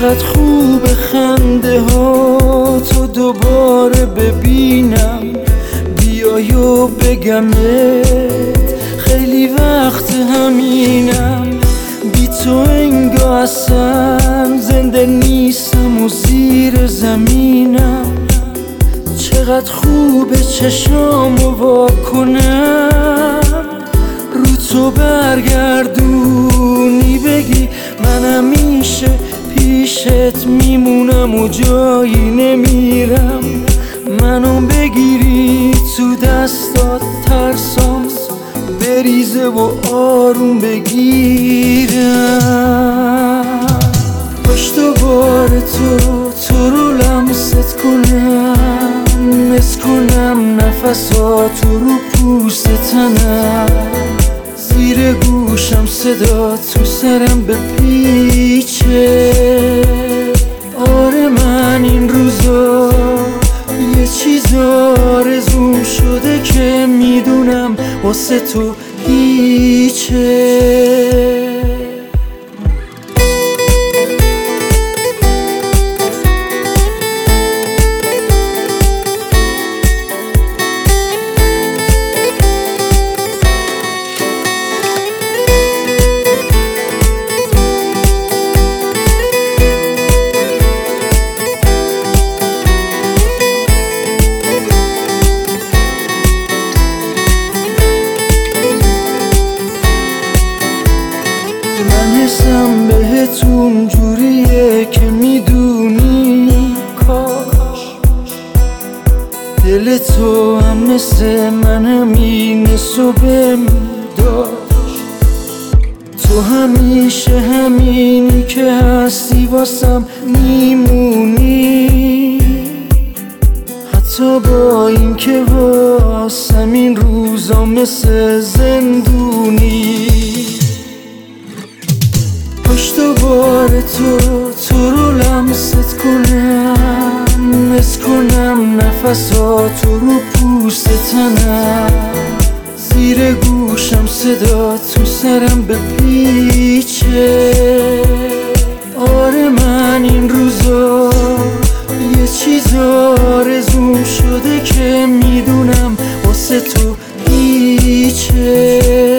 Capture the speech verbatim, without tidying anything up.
چقدر خوب خنده ها تو دوباره ببینم، بیای و بگمت خیلی وقت همینم. بی تو انگار اصلا زنده نیستم و زیر زمینم. چقدر خوبه چشامو وا کنم، رو تو برگردونی بگی من همیشه پیشت میمونم و جایی نمیرم. منو بگیری تو دستات ترسام بریزه و آروم بگیرم. باش دوباره تو تو رو لمست کنم، حس کنم نفسات رو پوست تنم، زیر گوشم صدا تو سرم بپیچه. آره من این روزا یه چیز آرزوم شده که میدونم واسه تو هیچه. حسم بهتون جوریه که میدونی، کاش دل تو هم مثل من همین صبح داشت. تو همیشه همینی که هستی واسم میمونی، حتی با این که واسم این روزا مثل زندونی. باش دوباره تو تو رو لمست کنم، حس کنم نفسات رو پوست تنم، زیر گوشم صدا تو سرم بپیچه. آره من این روزا یه چیز آرزوم شده که میدونم واسه تو هیچه.